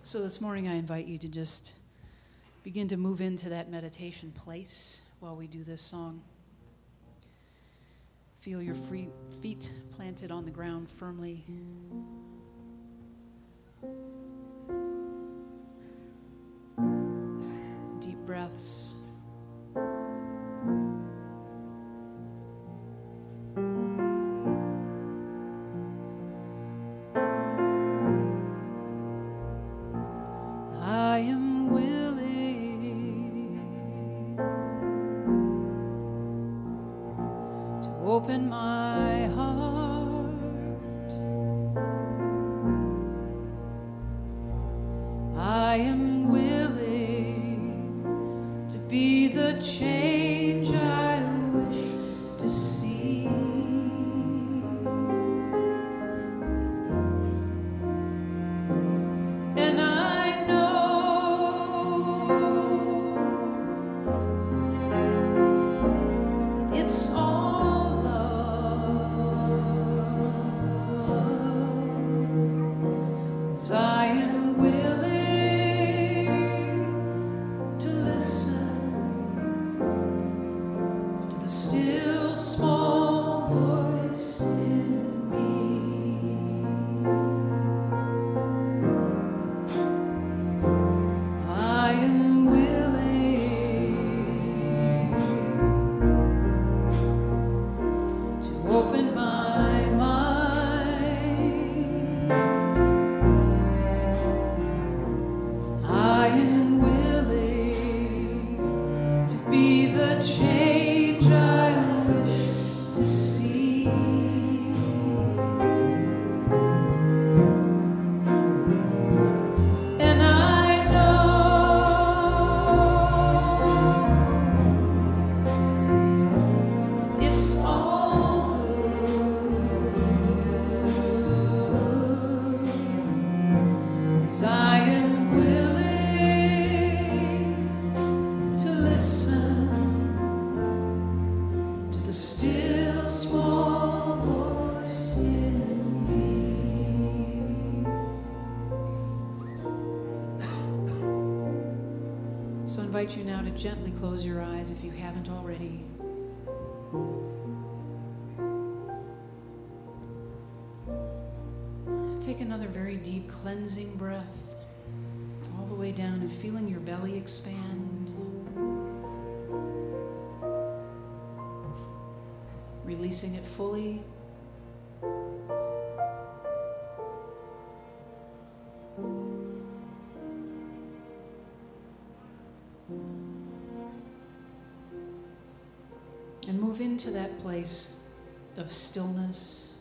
So this morning I invite you to just begin to move into that meditation place while we do this song. Feel your feet planted on the ground firmly. Deep breaths. I am willing to open my heart. I am willing to be the change I wish to see. And I know that it's all love, 'cause I am willing to listen to the still small voice in me. I am willing to open my mind. I am willing to be the change I wish to see. And I know it's all good, 'cause I am willing to listen to the still small voice in me. So I invite you now to gently close your eyes if you haven't already. Take another very deep cleansing breath all the way down and feeling your belly expand. Releasing it fully. And move into that place of stillness.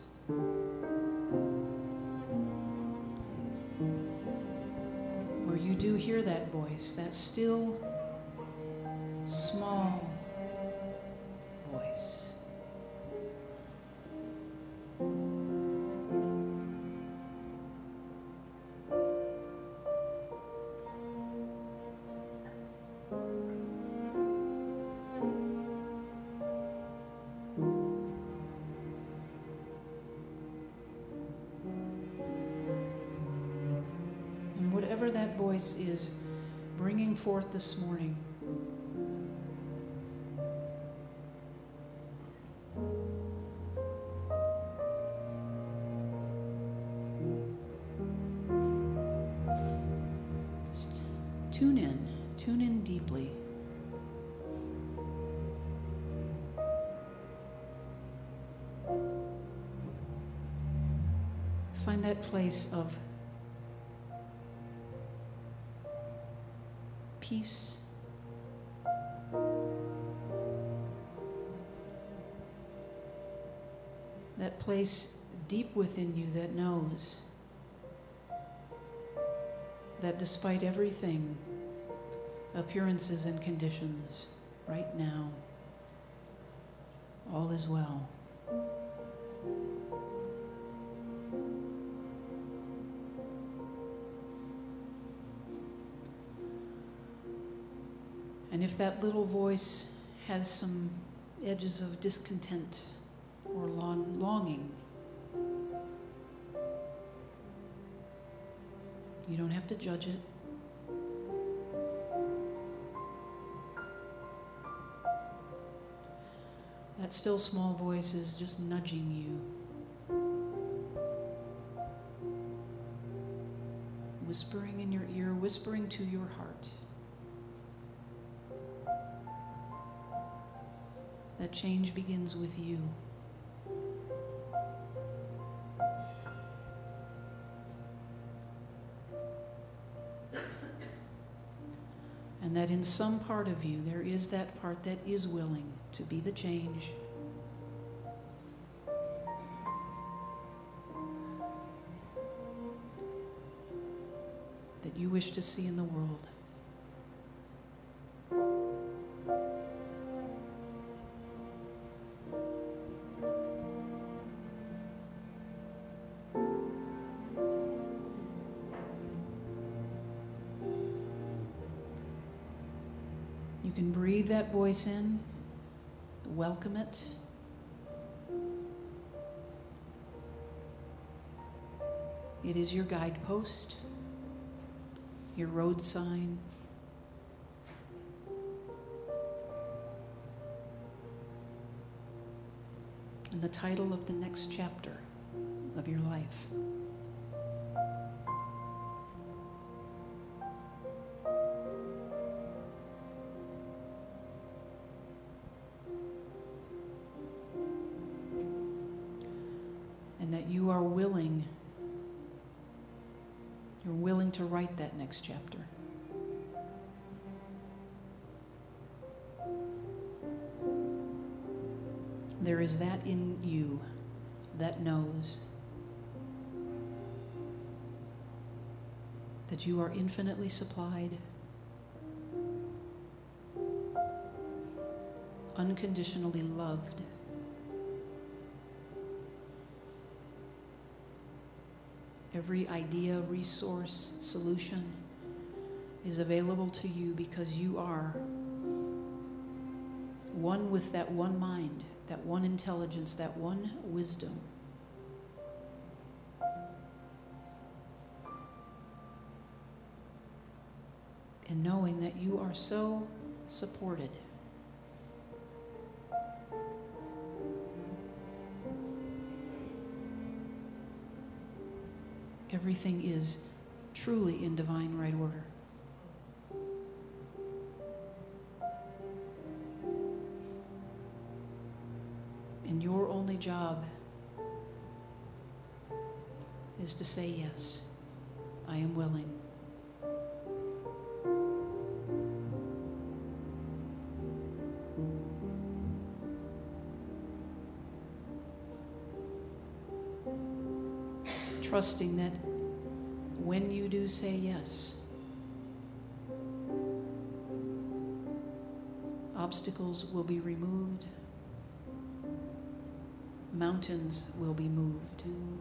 Where you do hear that voice, that still, small voice. And whatever that voice is bringing forth this morning, just tune in deeply. Find that place of peace, that place deep within you that knows that despite everything, appearances and conditions, right now, all is well. And if that little voice has some edges of discontent or longing, You don't have to judge it. That still small voice is just nudging you, whispering in your ear, whispering to your heart that change begins with you. And that in some part of you, there is that part that is willing to be the change. That you wish to see in the world. You can breathe that voice in, welcome it. It is your guidepost, your road sign, and the title of the next chapter of your life. And that you are willing, you're willing to write that next chapter. There is that in you that knows that you are infinitely supplied, unconditionally loved, every idea, resource, solution is available to you because you are one with that one mind, that one intelligence, that one wisdom. And knowing that you are so supported. Everything is truly in divine right order. And your only job is to say, yes, I am willing. Trusting that when you do say yes, obstacles will be removed, mountains will be moved.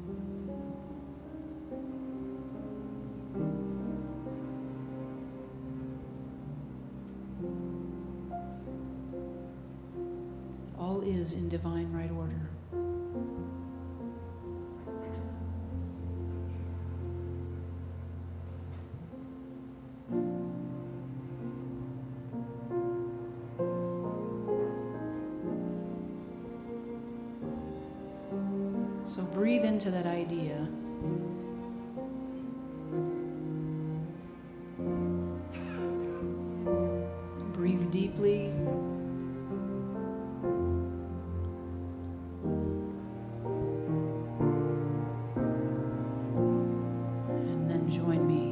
All is in divine right order. So breathe into that idea. Breathe deeply. And then join me.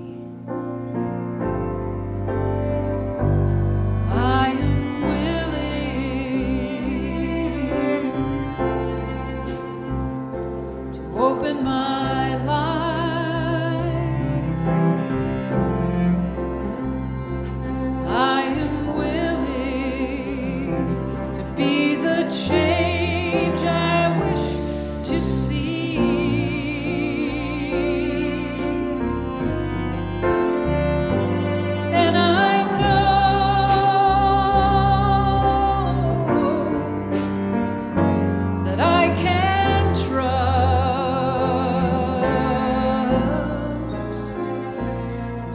I am willing to open my life. I am willing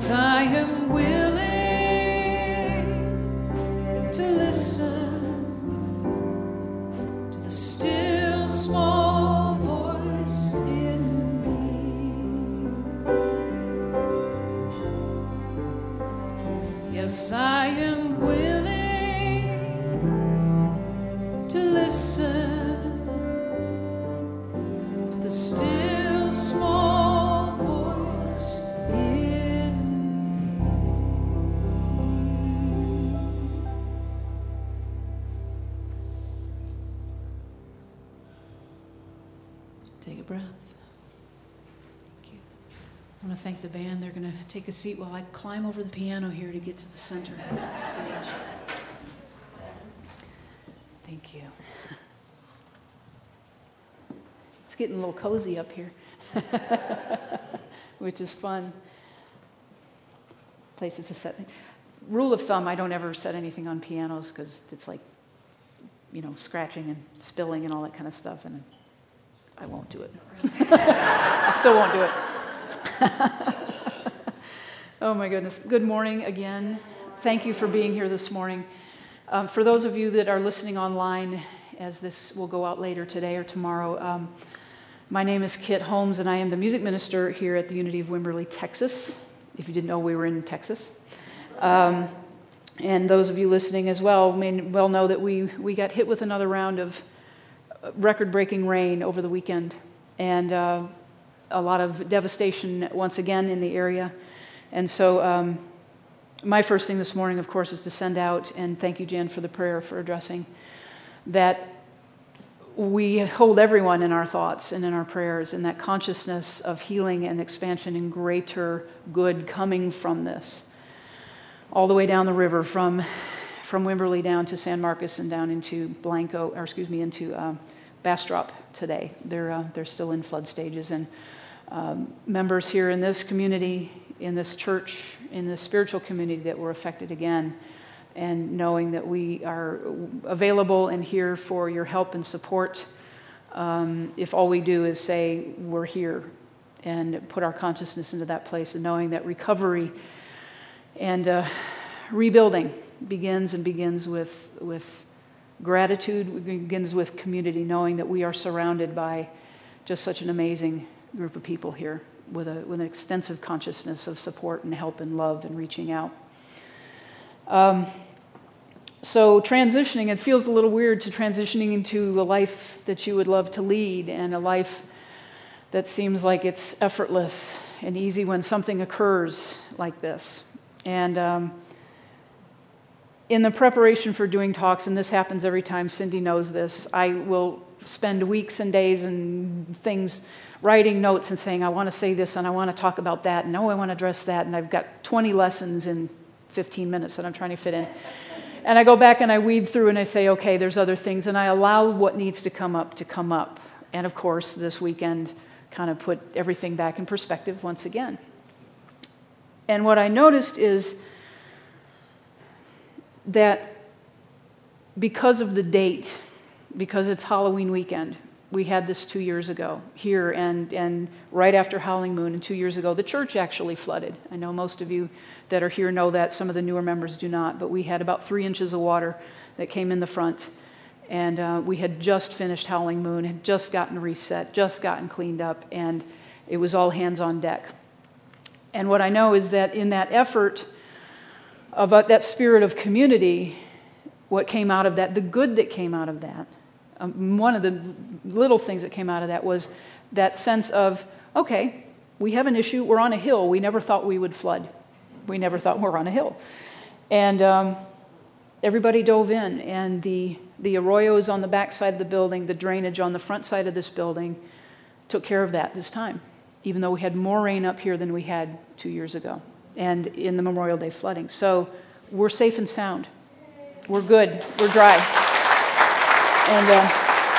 Yes, I am willing to listen to the still small voice in me. Yes, I am willing to listen to the still small voice in me. Take a breath. Thank you. I want to thank the band. They're going to take a seat while I climb over the piano here to get to the center of the stage. Thank you. It's getting a little cozy up here, which is fun. Places to set. Rule of thumb, I don't ever set anything on pianos because it's like, scratching and spilling and all that kind of stuff, and I won't do it. I still won't do it. Oh my goodness. Good morning again. Thank you for being here this morning. For those of you that are listening online, as this will go out later today or tomorrow, my name is Kit Holmes, and I am the music minister here at the Unity of Wimberley, Texas. If you didn't know, we were in Texas. And those of you listening as well may well know that we got hit with another round of record-breaking rain over the weekend, and a lot of devastation once again in the area. And so my first thing this morning, of course, is to send out, and thank you, Jan, for the prayer for addressing, that we hold everyone in our thoughts and in our prayers, and that consciousness of healing and expansion and greater good coming from this, all the way down the river from Wimberley down to San Marcos and down into into Bastrop today. They're still in flood stages, and members here in this community, in this church, in this spiritual community that were affected again, and knowing that we are available and here for your help and support. If all we do is say we're here and put our consciousness into that place, and knowing that recovery and rebuilding begins with gratitude, begins with community, knowing that we are surrounded by just such an amazing group of people here with an extensive consciousness of support and help and love and reaching out. So transitioning, it feels a little weird to transitioning into a life that you would love to lead, and a life that seems like it's effortless and easy when something occurs like this. And in the preparation for doing talks, and this happens every time, Cindy knows this, I will spend weeks and days and things writing notes and saying, I want to say this and I want to talk about that, and no, I want to address that, and I've got 20 lessons in 15 minutes that I'm trying to fit in. And I go back and I weed through and I say, okay, there's other things, and I allow what needs to come up. And of course, this weekend kind of put everything back in perspective once again. And what I noticed is that because of the date, because it's Halloween weekend, we had this 2 years ago here, and right after Howling Moon, and 2 years ago, the church actually flooded. I know most of you that are here know that. Some of the newer members do not, but we had about 3 inches of water that came in the front, and we had just finished Howling Moon, had just gotten reset, just gotten cleaned up, and it was all hands on deck. And what I know is that in that effort of that spirit of community, what came out of that, the good that came out of that, one of the little things that came out of that was that sense of, okay, we have an issue, we're on a hill, we never thought we would flood. We never thought we're on a hill. And everybody dove in, and the arroyos on the back side of the building, the drainage on the front side of this building, took care of that this time, even though we had more rain up here than we had 2 years ago, and in the Memorial Day flooding. So we're safe and sound. We're good. We're dry. And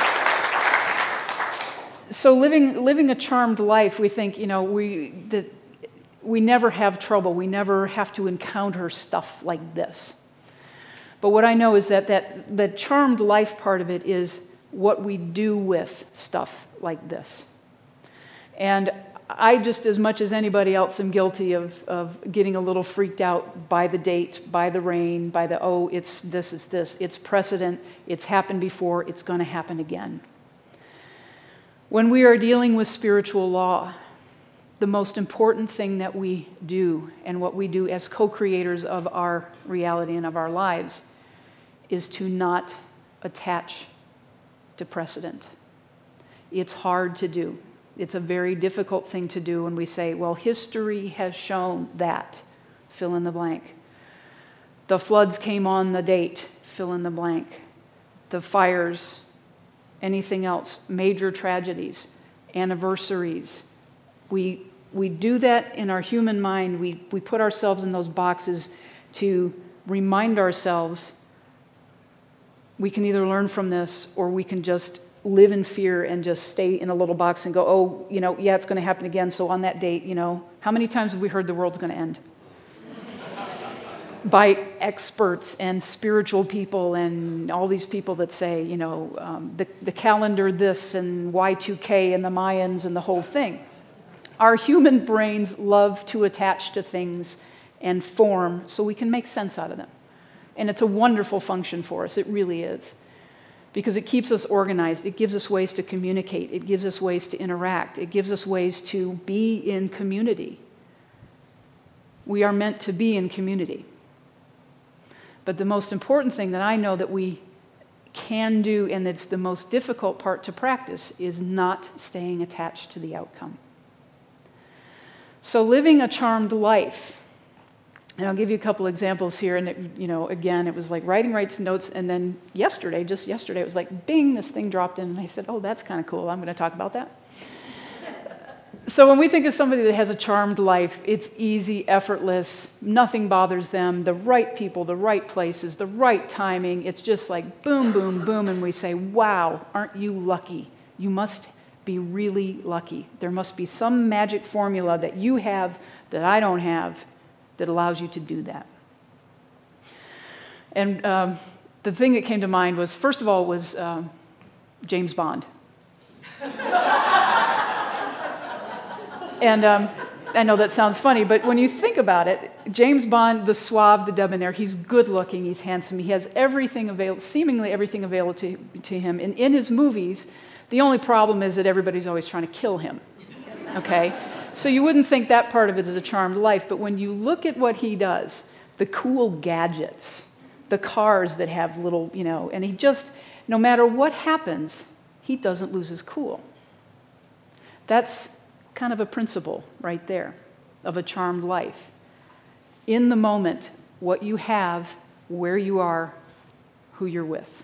so living a charmed life, we think, we never have trouble. We never have to encounter stuff like this. But what I know is that the charmed life part of it is what we do with stuff like this. And I just, as much as anybody else, am guilty of getting a little freaked out by the date, by the rain, by the, oh, it's this. It's precedent. It's happened before. It's going to happen again. When we are dealing with spiritual law, the most important thing that we do, and what we do as co-creators of our reality and of our lives, is to not attach to precedent. It's hard to do. It's a very difficult thing to do when we say, well, history has shown that, fill in the blank. The floods came on the date, fill in the blank. The fires, anything else, major tragedies, anniversaries. We do that in our human mind. We put ourselves in those boxes to remind ourselves we can either learn from this or we can just live in fear and just stay in a little box and go, oh, yeah, it's going to happen again. So on that date, how many times have we heard the world's going to end? By experts and spiritual people and all these people that say, the calendar this and Y2K and the Mayans and the whole thing. Our human brains love to attach to things and form so we can make sense out of them. And it's a wonderful function for us. It really is. Because it keeps us organized. It gives us ways to communicate. It gives us ways to interact. It gives us ways to be in community. We are meant to be in community. But the most important thing that I know that we can do, and it's the most difficult part to practice, is not staying attached to the outcome. So living a charmed life, and I'll give you a couple examples here, and again, it was like writing notes, and then just yesterday, it was like, bing, this thing dropped in, and I said, oh, that's kind of cool, I'm going to talk about that. So when we think of somebody that has a charmed life, it's easy, effortless, nothing bothers them, the right people, the right places, the right timing. It's just like boom, boom, boom, and we say, wow, aren't you lucky? You must be really lucky. There must be some magic formula that you have that I don't have that allows you to do that. And the thing that came to mind was, first of all, was James Bond. And I know that sounds funny, but when you think about it, James Bond, the suave, the debonair, he's good-looking, he's handsome, he has everything available, seemingly everything available to him. And in his movies, the only problem is that everybody's always trying to kill him, okay? So you wouldn't think that part of it is a charmed life, but when you look at what he does, the cool gadgets, the cars that have little, and he just, no matter what happens, he doesn't lose his cool. That's kind of a principle right there of a charmed life. In the moment, what you have, where you are, who you're with.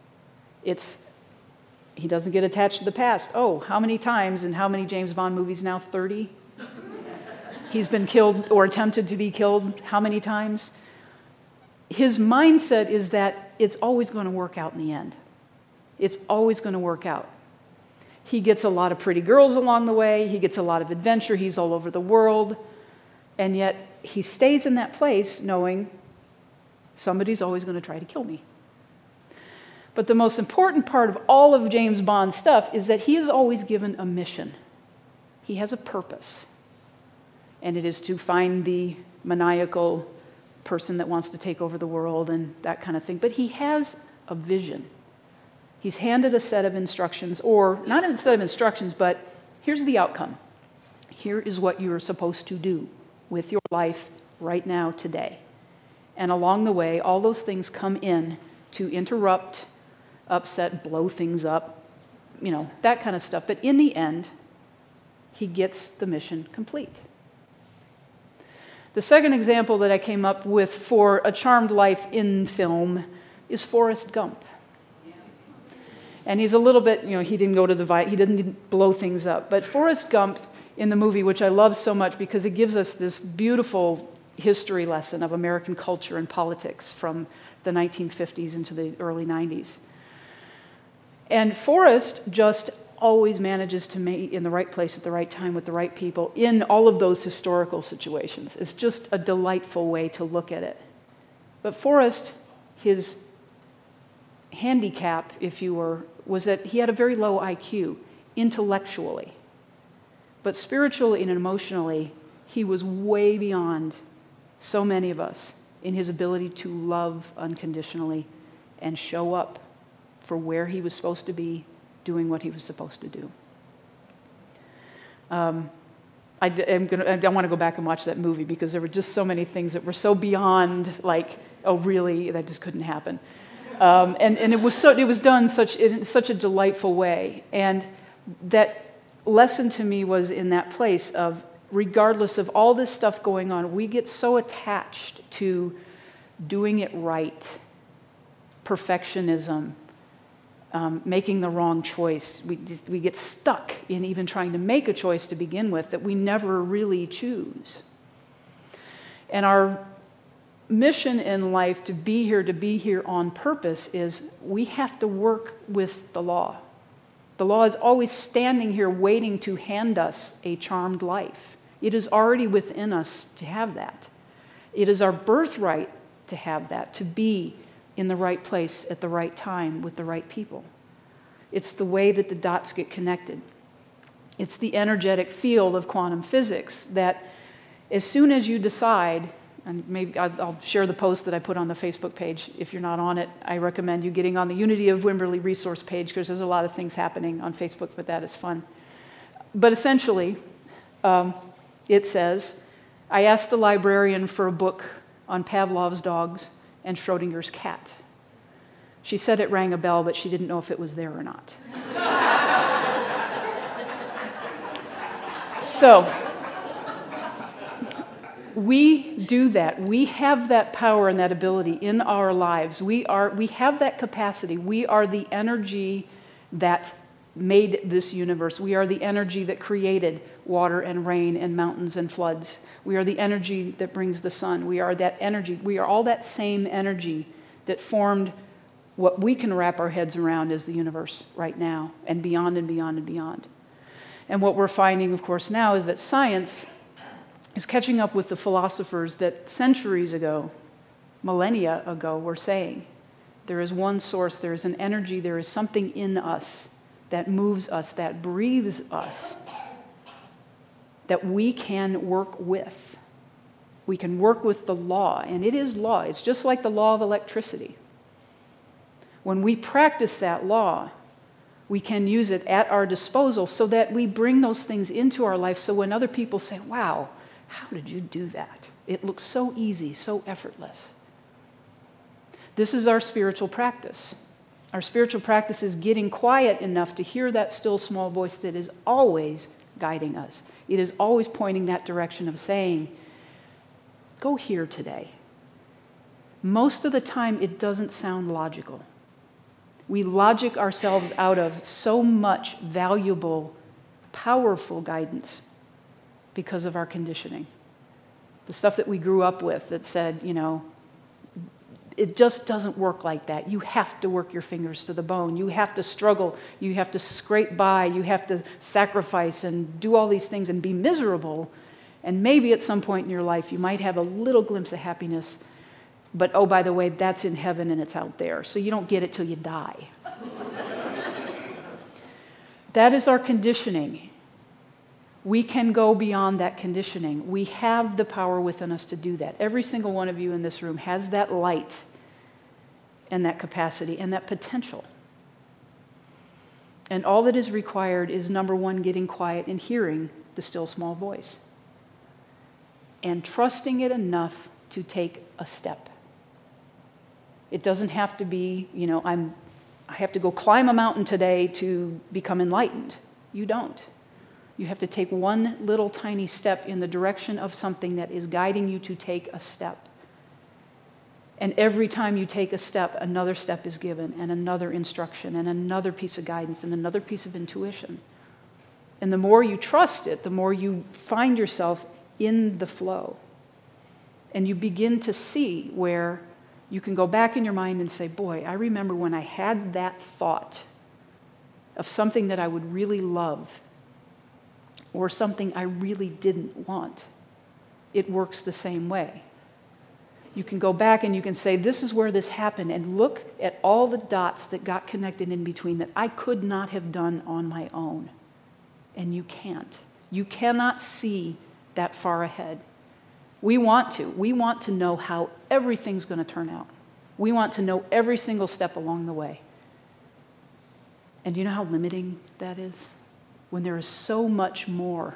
He doesn't get attached to the past. Oh, how many times in how many James Bond movies now? 30? He's been killed or attempted to be killed how many times? His mindset is that it's always going to work out in the end. It's always going to work out. He gets a lot of pretty girls along the way. He gets a lot of adventure. He's all over the world. And yet he stays in that place knowing somebody's always going to try to kill me. But the most important part of all of James Bond's stuff is that he is always given a mission. He has a purpose. And it is to find the maniacal person that wants to take over the world and that kind of thing. But he has a vision. He's handed a set of instructions, or not a set of instructions, but here's the outcome. Here is what you're supposed to do with your life right now, today. And along the way, all those things come in to interrupt, upset, blow things up, that kind of stuff. But in the end, he gets the mission complete. The second example that I came up with for a charmed life in film is Forrest Gump. And he's a little bit, he didn't go to he didn't blow things up. But Forrest Gump in the movie, which I love so much because it gives us this beautiful history lesson of American culture and politics from the 1950s into the early 90s. And Forrest just always manages to be in the right place at the right time with the right people in all of those historical situations. It's just a delightful way to look at it. But Forrest, his handicap, if you were, was that he had a very low IQ intellectually. But spiritually and emotionally, he was way beyond so many of us in his ability to love unconditionally and show up for where he was supposed to be, doing what he was supposed to do. I want to go back and watch that movie because there were just so many things that were so beyond, like, oh, really, that just couldn't happen. And it was done in such a delightful way. And that lesson to me was in that place of, regardless of all this stuff going on, we get so attached to doing it right, perfectionism, making the wrong choice. We get stuck in even trying to make a choice to begin with that we never really choose. And our mission in life to be here on purpose is we have to work with the law. The law is always standing here waiting to hand us a charmed life. It is already within us to have that. It is our birthright to have that, to be in the right place at the right time with the right people. It's the way that the dots get connected. It's the energetic field of quantum physics that as soon as you decide, and maybe I'll share the post that I put on the Facebook page. If you're not on it, I recommend you getting on the Unity of Wimberley resource page because there's a lot of things happening on Facebook, but that is fun. But essentially, it says, I asked the librarian for a book on Pavlov's dogs and Schrodinger's cat. She said it rang a bell, but she didn't know if it was there or not. So, we do that. We have that power and that ability in our lives. We have that capacity. We are the energy that made this universe. We are the energy that created water and rain and mountains and floods. We are the energy that brings the sun. We are that energy. We are all that same energy that formed what we can wrap our heads around as the universe right now, and beyond and beyond and beyond. And what we're finding, of course, now is that science is catching up with the philosophers that centuries ago, millennia ago, were saying, there is one source, there is an energy, there is something in us that moves us, that breathes us, that we can work with. We can work with the law, and it is law. It's just like the law of electricity. When we practice that law, we can use it at our disposal so that we bring those things into our life so when other people say, wow, how did you do that? It looks so easy, so effortless. This is our spiritual practice. Our spiritual practice is getting quiet enough to hear that still small voice that is always guiding us. It is always pointing that direction of saying, go here today. Most of the time, it doesn't sound logical. We logic ourselves out of so much valuable, powerful guidance because of our conditioning. The stuff that we grew up with that said, you know, it just doesn't work like that. You have to work your fingers to the bone. You have to struggle. You have to scrape by. You have to sacrifice and do all these things and be miserable. And maybe at some point in your life, you might have a little glimpse of happiness. But, oh, by the way, that's in heaven and it's out there. So you don't get it till you die. That is our conditioning. We can go beyond that conditioning. We have the power within us to do that. Every single one of you in this room has that light and that capacity and that potential. And all that is required is, number one, getting quiet and hearing the still small voice. And trusting it enough to take a step. It doesn't have to be, you know, I have to go climb a mountain today to become enlightened. You don't. You have to take one little tiny step in the direction of something that is guiding you to take a step. And every time you take a step, another step is given, and another instruction, and another piece of guidance, and another piece of intuition. And the more you trust it, the more you find yourself in the flow. And you begin to see where you can go back in your mind and say, boy, I remember when I had that thought of something that I would really love, or something I really didn't want. It works the same way. You can go back and you can say, this is where this happened, and look at all the dots that got connected in between that I could not have done on my own. And you can't. You cannot see that far ahead. We want to. We want to know how everything's going to turn out. We want to know every single step along the way. And do you know how limiting that is? When there is so much more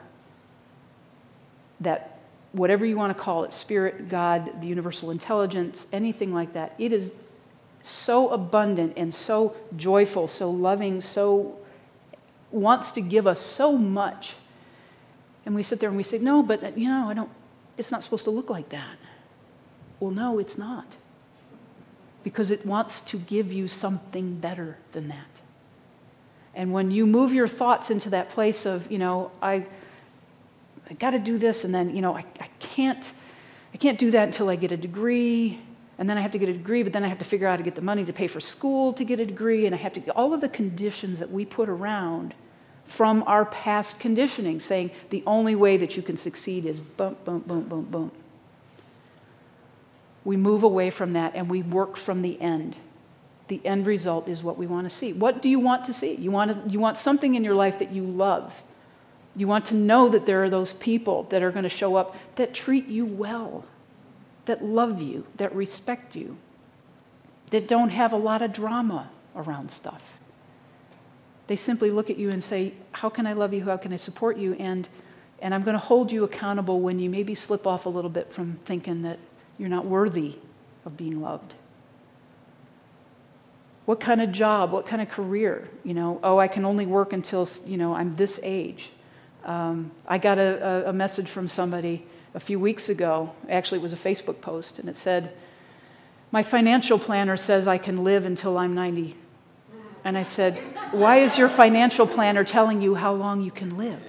that, whatever you want to call it, spirit, God, the universal intelligence, anything like that, it is so abundant and so joyful, so loving, so wants to give us so much. And we sit there and we say, no, but it's not supposed to look like that. Well, no, it's not. Because it wants to give you something better than that. And when you move your thoughts into that place of, I got to do this, and then, I can't do that until I get a degree, and then I have to get a degree, but then I have to figure out how to get the money to pay for school to get a degree, and I have to, all of the conditions that we put around from our past conditioning, saying the only way that you can succeed is boom, boom, boom, boom, boom. We move away from that and we work from the end. The end result is what we want to see. What do you want to see? You want something in your life that you love. You want to know that there are those people that are going to show up that treat you well, that love you, that respect you, that don't have a lot of drama around stuff. They simply look at you and say, how can I love you? How can I support you? And I'm going to hold you accountable when you maybe slip off a little bit from thinking that you're not worthy of being loved. What kind of job? What kind of career? I can only work until, I'm this age. I got a message from somebody a few weeks ago. Actually, it was a Facebook post, and it said, my financial planner says I can live until I'm 90. And I said, why is your financial planner telling you how long you can live?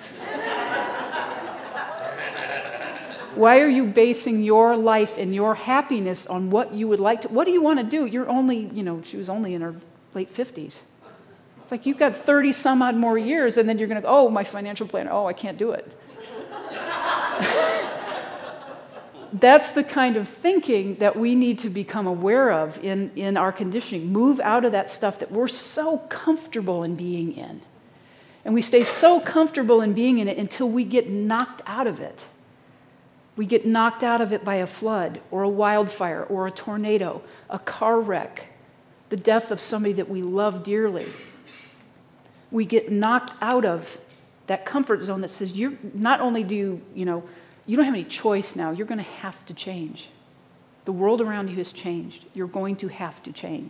Why are you basing your life and your happiness on what you would like to? What do you want to do? You're only, she was only in her late 50s. It's like you've got 30 some odd more years, and then you're going to go, oh, my financial planner, I can't do it. That's the kind of thinking that we need to become aware of in our conditioning. Move out of that stuff that we're so comfortable in being in. And we stay so comfortable in being in it until we get knocked out of it. We get knocked out of it by a flood or a wildfire or a tornado, a car wreck, the death of somebody that we love dearly. We get knocked out of that comfort zone that says, you're not only do you don't have any choice now. You're going to have to change. The world around you has changed. You're going to have to change.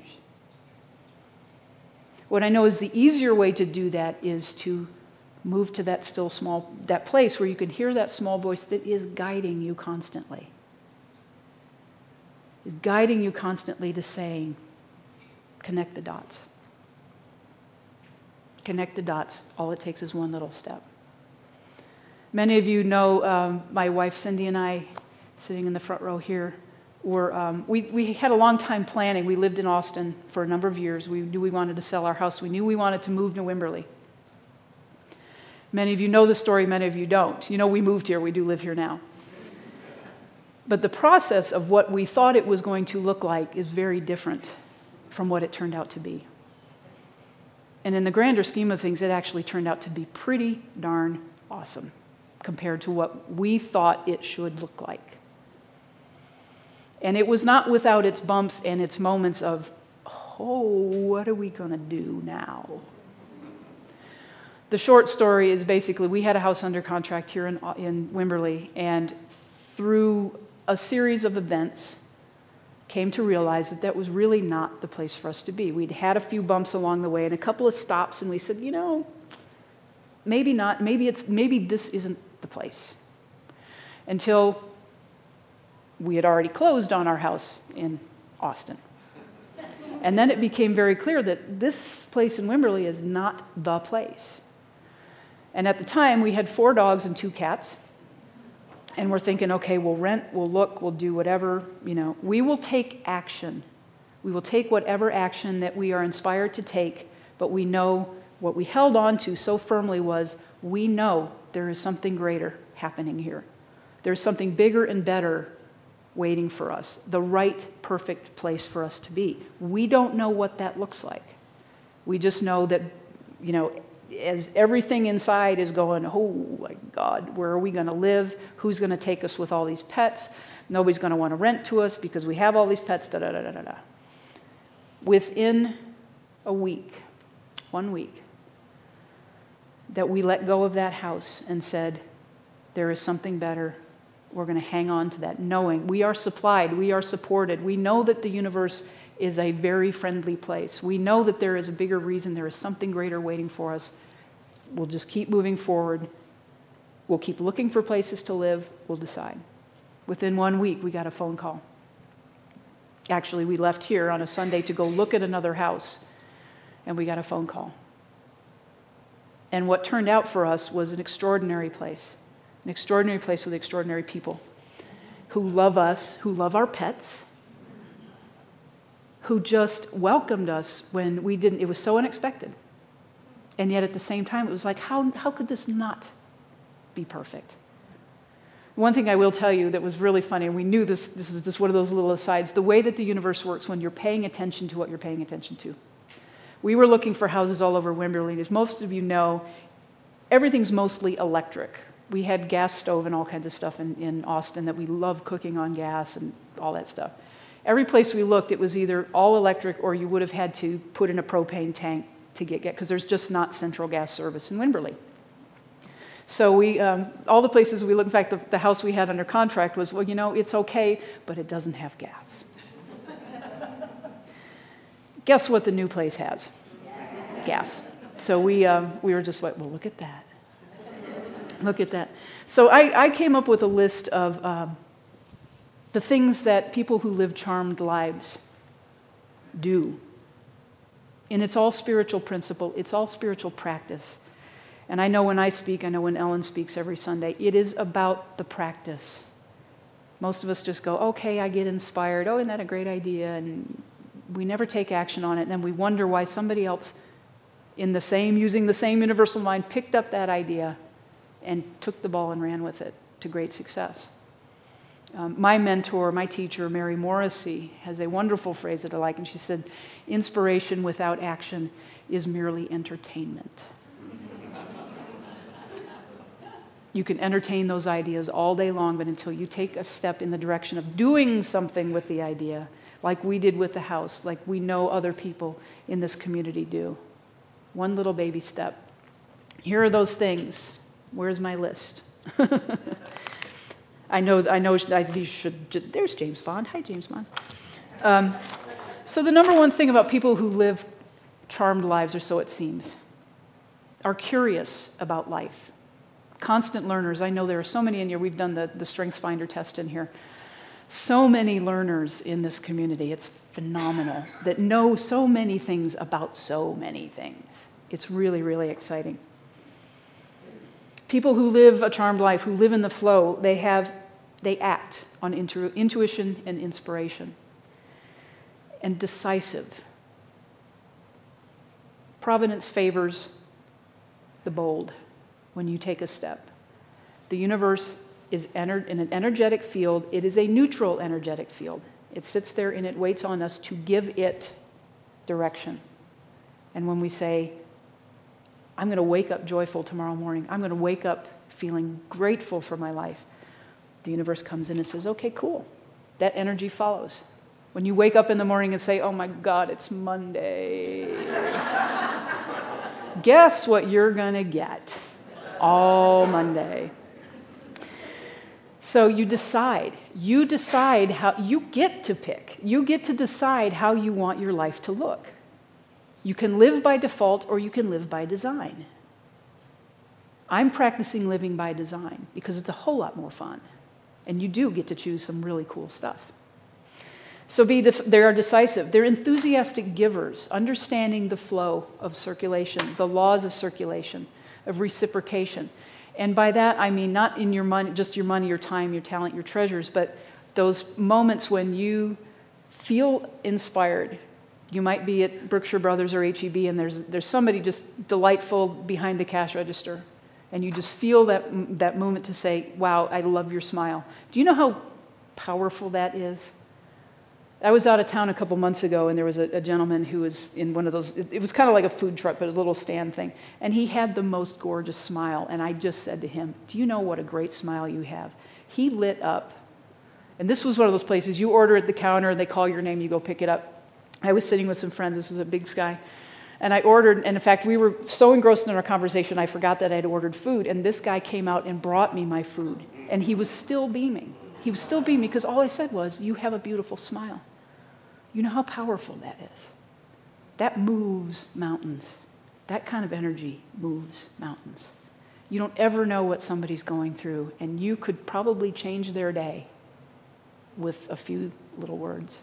What I know is the easier way to do that is to move to that still small, that place where you can hear that small voice that is guiding you constantly. Is guiding you constantly to saying, connect the dots. Connect the dots. All it takes is one little step. Many of you know my wife Cindy and I, sitting in the front row here, we had a long time planning. We lived in Austin for a number of years. We knew we wanted to sell our house. We knew we wanted to move to Wimberley. Many of you know the story, many of you don't. We moved here. We do live here now. But the process of what we thought it was going to look like is very different from what it turned out to be. And in the grander scheme of things, it actually turned out to be pretty darn awesome compared to what we thought it should look like. And it was not without its bumps and its moments of, what are we going to do now? The short story is basically we had a house under contract here in Wimberley, and through a series of events, came to realize that that was really not the place for us to be. We'd had a few bumps along the way and a couple of stops, and we said, maybe not, maybe this isn't the place. Until we had already closed on our house in Austin. And then it became very clear that this place in Wimberley is not the place. And at the time, we had 4 dogs and 2 cats. And we're thinking, okay, we'll rent, we'll look, we'll do whatever, We will take action. We will take whatever action that we are inspired to take, but we know what we held on to so firmly was, we know there is something greater happening here. There's something bigger and better waiting for us, the right, perfect place for us to be. We don't know what that looks like. We just know that, as everything inside is going, oh my God, where are we going to live? Who's going to take us with all these pets? Nobody's going to want to rent to us because we have all these pets, da da da da da da. Within a week, 1 week, that we let go of that house and said, there is something better. We're going to hang on to that, knowing we are supplied, we are supported. We know that the universe is a very friendly place. We know that there is a bigger reason, there is something greater waiting for us. We'll just keep moving forward. We'll keep looking for places to live. We'll decide. Within 1 week, we got a phone call. Actually, we left here on a Sunday to go look at another house, and we got a phone call. And what turned out for us was an extraordinary place with extraordinary people who love us, who love our pets, who just welcomed us when we didn't. It was so unexpected. And yet at the same time, it was like, how could this not be perfect? One thing I will tell you that was really funny, and we knew this is just one of those little asides, the way that the universe works when you're paying attention to what you're paying attention to. We were looking for houses all over Wimberley. As most of you know, everything's mostly electric. We had gas stove and all kinds of stuff in Austin that we love cooking on gas and all that stuff. Every place we looked, it was either all electric or you would have had to put in a propane tank to get gas, because there's just not central gas service in Wimberley. So we, all the places we looked, in fact, the house we had under contract was, well, you know, it's okay, but it doesn't have gas. Guess what the new place has? Gas. So we were just like, well, look at that. Look at that. So I came up with a list of the things that people who live charmed lives do. And it's all spiritual principle. It's all spiritual practice. And I know when I speak, I know when Ellen speaks every Sunday, it is about the practice. Most of us just go, okay, I get inspired. Oh, isn't that a great idea? And we never take action on it. And then we wonder why somebody else using the same universal mind, picked up that idea and took the ball and ran with it to great success. My mentor, my teacher, Mary Morrissey, has a wonderful phrase that I like, and she said, inspiration without action is merely entertainment. You can entertain those ideas all day long, but until you take a step in the direction of doing something with the idea, like we did with the house, like we know other people in this community do. One little baby step. Here are those things. Where's my list? I know. These should. There's James Bond. Hi, James Bond. So the number one thing about people who live charmed lives, or so it seems, are curious about life. Constant learners. I know there are so many in here. We've done the StrengthsFinder test in here. So many learners in this community. It's phenomenal that know so many things about so many things. It's really, really exciting. People who live a charmed life, who live in the flow, they act on intuition and inspiration. And decisive. Providence favors the bold when you take a step. The universe is in an energetic field. It is a neutral energetic field. It sits there and it waits on us to give it direction. And when we say, I'm going to wake up joyful tomorrow morning, I'm going to wake up feeling grateful for my life, the universe comes in and says, okay, cool. That energy follows. When you wake up in the morning and say, oh my God, it's Monday, guess what you're going to get all Monday. So you decide how, you get to pick. You get to decide how you want your life to look. You can live by default or you can live by design. I'm practicing living by design because it's a whole lot more fun. And you do get to choose some really cool stuff. So they are decisive. They're enthusiastic givers, understanding the flow of circulation, the laws of circulation, of reciprocation. And by that, I mean not in your money, just your money, your time, your talent, your treasures, but those moments when you feel inspired. You might be at Brookshire Brothers or HEB, and there's somebody just delightful behind the cash register, and you just feel that moment to say, wow, I love your smile. Do you know how powerful that is? I was out of town a couple months ago, and there was a gentleman who was in one of those, it was kind of like a food truck, but a little stand thing. And he had the most gorgeous smile. And I just said to him, do you know what a great smile you have? He lit up. And this was one of those places, you order at the counter, and they call your name, you go pick it up. I was sitting with some friends, this was a Big Sky. And I ordered, and in fact, we were so engrossed in our conversation, I forgot that I'd ordered food. And this guy came out and brought me my food. And he was still beaming. He was still beaming because all I said was, you have a beautiful smile. You know how powerful that is. That moves mountains. That kind of energy moves mountains. You don't ever know what somebody's going through, and you could probably change their day with a few little words.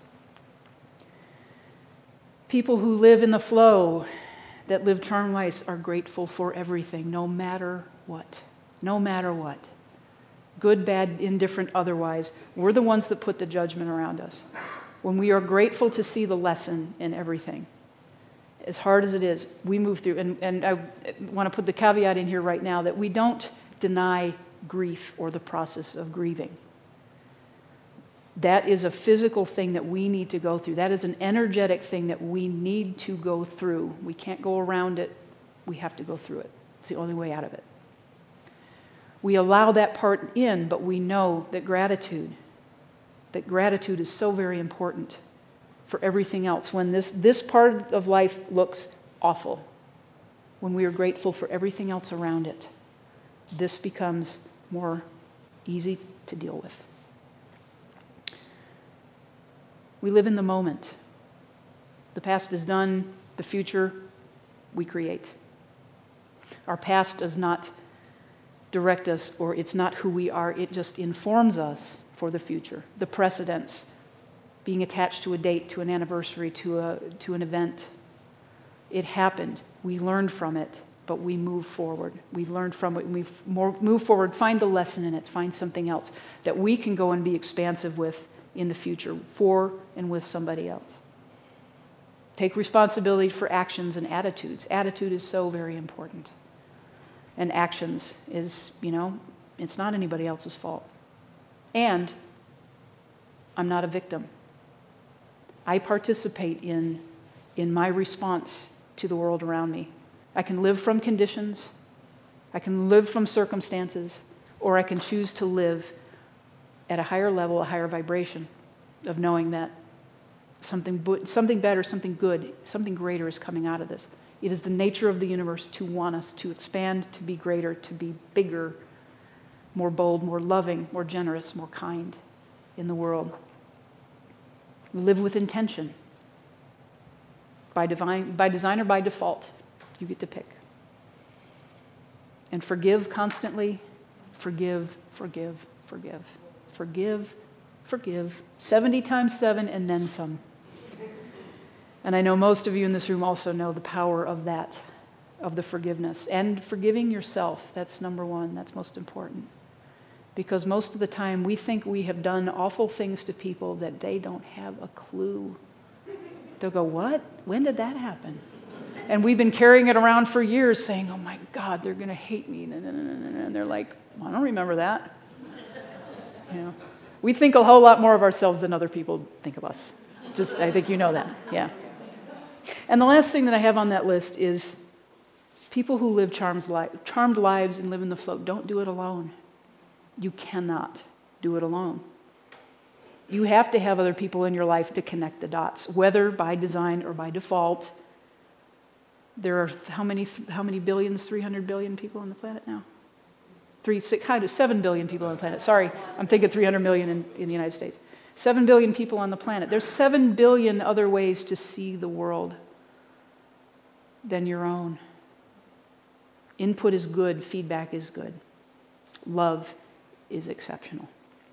People who live in the flow, that live charmed lives, are grateful for everything, no matter what. No matter what. Good, bad, indifferent, otherwise. We're the ones that put the judgment around us. When we are grateful to see the lesson in everything, as hard as it is, we move through. And I want to put the caveat in here right now that we don't deny grief or the process of grieving. That is a physical thing that we need to go through. That is an energetic thing that we need to go through. We can't go around it. We have to go through it. It's the only way out of it. We allow that part in, but we know that gratitude is so very important for everything else. When this part of life looks awful, when we are grateful for everything else around it, this becomes more easy to deal with. We live in the moment. The past is done. The future we create. Our past does not direct us, or it's not who we are. It just informs us for the future. The precedents, being attached to a date, to an anniversary, to an event. It happened. We learned from it, but we move forward. We learned from it, and we move forward, find the lesson in it, find something else that we can go and be expansive with in the future, for and with somebody else. Take responsibility for actions and attitudes. Attitude is so very important. And actions is, it's not anybody else's fault. And I'm not a victim. I participate in my response to the world around me. I can live from conditions, I can live from circumstances, or I can choose to live at a higher level, a higher vibration of knowing that something better, something good, something greater is coming out of this. It is the nature of the universe to want us to expand, to be greater, to be bigger, more bold, more loving, more generous, more kind in the world. We live with intention. By design or by default, you get to pick. And forgive constantly. Forgive, forgive, forgive. Forgive, forgive. 70 times 7 and then some. And I know most of you in this room also know the power of that, of the forgiveness. And forgiving yourself, that's number one, that's most important. Because most of the time we think we have done awful things to people that they don't have a clue. They'll go, what? When did that happen? And we've been carrying it around for years saying, oh my God, they're going to hate me. And they're like, well, I don't remember that. We think a whole lot more of ourselves than other people think of us. I think you know that, yeah. And the last thing that I have on that list is people who live charmed lives and live in the flow. Don't do it alone. You cannot do it alone. You have to have other people in your life to connect the dots, whether by design or by default. There are how many billions? 300 billion people on the planet now? 7 billion people on the planet. Sorry, I'm thinking 300 million in the United States. 7 billion people on the planet. There's 7 billion other ways to see the world than your own. Input is good, feedback is good. Love is exceptional.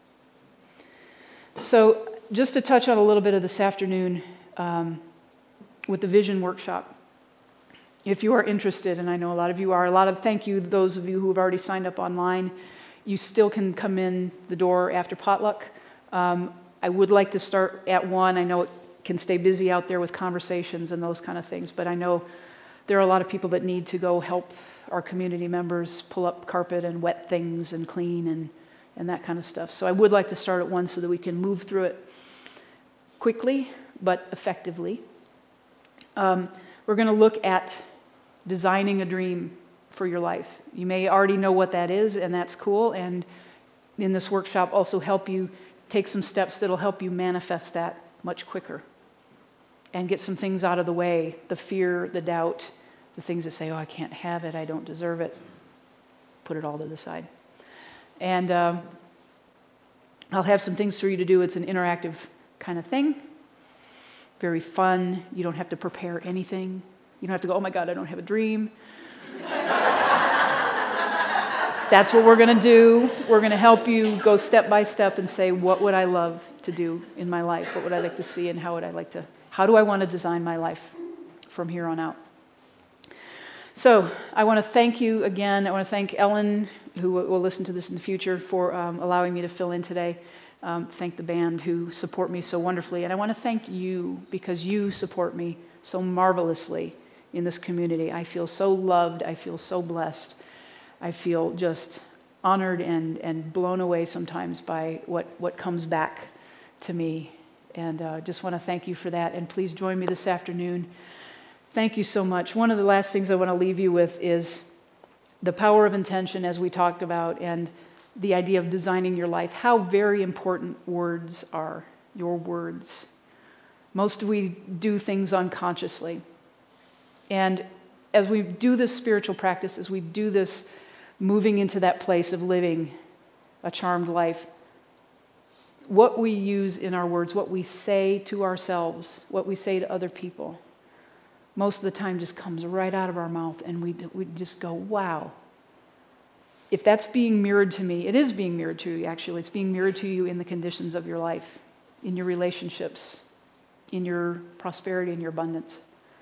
So just to touch on a little bit of this afternoon with the Vision Workshop. If you are interested, and I know a lot of you are, thank you those of you who have already signed up online. You still can come in the door after potluck. I would like to start at 1. I know it can stay busy out there with conversations and those kind of things, but I know there are a lot of people that need to go help our community members pull up carpet and wet things and clean and that kind of stuff. So I would like to start at 1 so that we can move through it quickly but effectively. We're going to look at designing a dream for your life. You may already know what that is, and that's cool, and in this workshop also help you take some steps that'll help you manifest that much quicker and get some things out of the way, the fear, the doubt, the things that say, oh, I can't have it, I don't deserve it. Put it all to the side. And I'll have some things for you to do. It's an interactive kind of thing. Very fun. You don't have to prepare anything. You don't have to go, oh my God, I don't have a dream. That's what we're going to do. We're going to help you go step by step and say, what would I love to do in my life? What would I like to see, and how do I want to design my life from here on out? So I want to thank you again. I want to thank Ellen, who will listen to this in the future, for allowing me to fill in today. Thank the band who support me so wonderfully. And I want to thank you because you support me so marvelously in this community. I feel so loved. I feel so blessed. I feel just honored and blown away sometimes by what comes back to me. And just want to thank you for that. And please join me this afternoon. Thank you so much. One of the last things I want to leave you with is the power of intention, as we talked about, and the idea of designing your life. How very important words are, your words. Most we do things unconsciously. And as we do this spiritual practice, as we do this moving into that place of living a charmed life, what we use in our words, what we say to ourselves, what we say to other people, most of the time just comes right out of our mouth, and we just go, wow. If that's being mirrored to me, it is being mirrored to you, actually. It's being mirrored to you in the conditions of your life, in your relationships, in your prosperity, in your abundance.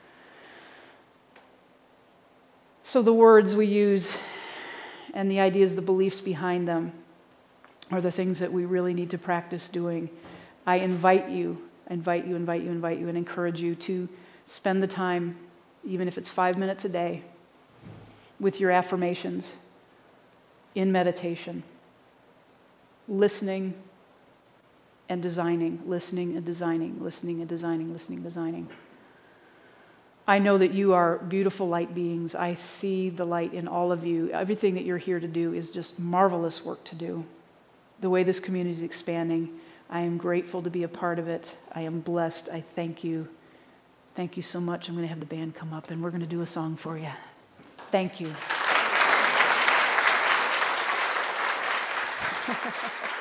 So the words we use and the ideas, the beliefs behind them, are the things that we really need to practice doing. I invite you, and encourage you to spend the time, even if it's 5 minutes a day, with your affirmations, in meditation, listening and designing, listening and designing, listening and designing, listening and designing. I know that you are beautiful light beings. I see the light in all of you. Everything that you're here to do is just marvelous work to do. The way this community is expanding, I am grateful to be a part of it. I am blessed. I thank you. Thank you so much. I'm going to have the band come up, and we're going to do a song for you. Thank you.